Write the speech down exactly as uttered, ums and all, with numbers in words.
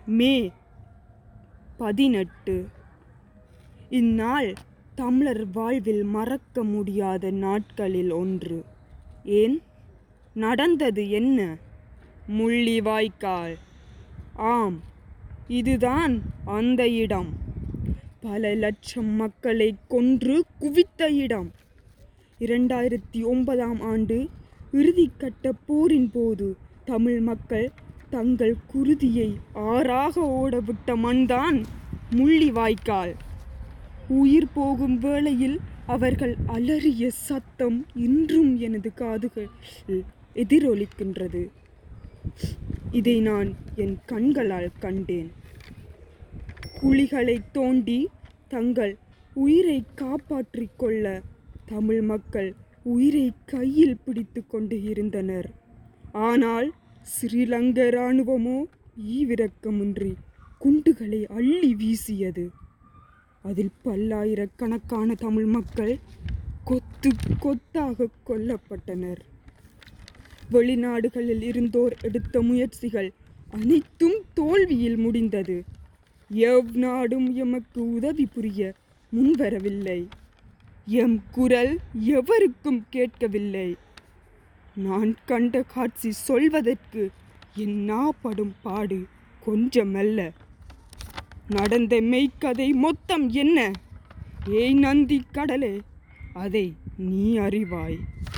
மே பதினெட்டு. இந்நாள் தமிழர் வாழ்வில் மறக்க முடியாத நாட்களில் ஒன்று. ஏன்? நடந்தது என்ன? முள்ளிவாய்க்கால். ஆம், இதுதான் அந்த இடம். பல லட்சம் மக்களை கொன்று குவித்த இடம். இரண்டாயிரத்தி ஒன்பதாம் ஆண்டு இறுதிக்கட்ட போரின் போது தமிழ் மக்கள் தங்கள் குருதியை ஆறாக ஓடவிட்ட மண்தான் முள்ளிவாய்க்கால். உயிர் போகும் வேளையில் அவர்கள் அலறிய சத்தம் இன்றும் எனது காதுகளில் எதிரொலிக்கின்றது. இதை நான் என் கண்களால் கண்டேன். குழிகளை தோண்டி தங்கள் உயிரை காப்பாற்றிக் கொள்ள தமிழ் மக்கள் உயிரை கையில் பிடித்து கொண்டு இருந்தனர். ஆனால் ஸ்ரீலங்கா இராணுவமோ ஈவிரக்கமின்றி குண்டுகளை அள்ளி வீசியது. அதில் பல்லாயிரக்கணக்கான தமிழ் மக்கள் கொத்து கொத்தாக கொல்லப்பட்டனர். வெளிநாடுகளில் இருந்தோர் எடுத்த முயற்சிகள் அனைத்தும் தோல்வியில் முடிந்தது. எவ் நாடும் எமக்கு உதவி புரிய முன்வரவில்லை. எம் குரல் எவருக்கும் கேட்கவில்லை. நான் கண்ட காட்சி சொல்வதற்கு என் நாப்படும் பாடு கொஞ்சமல்ல. நடந்த மெய்க்கதை மொத்தம் என்ன? ஏய் நந்தி கடலே, அதை நீ அறிவாய்.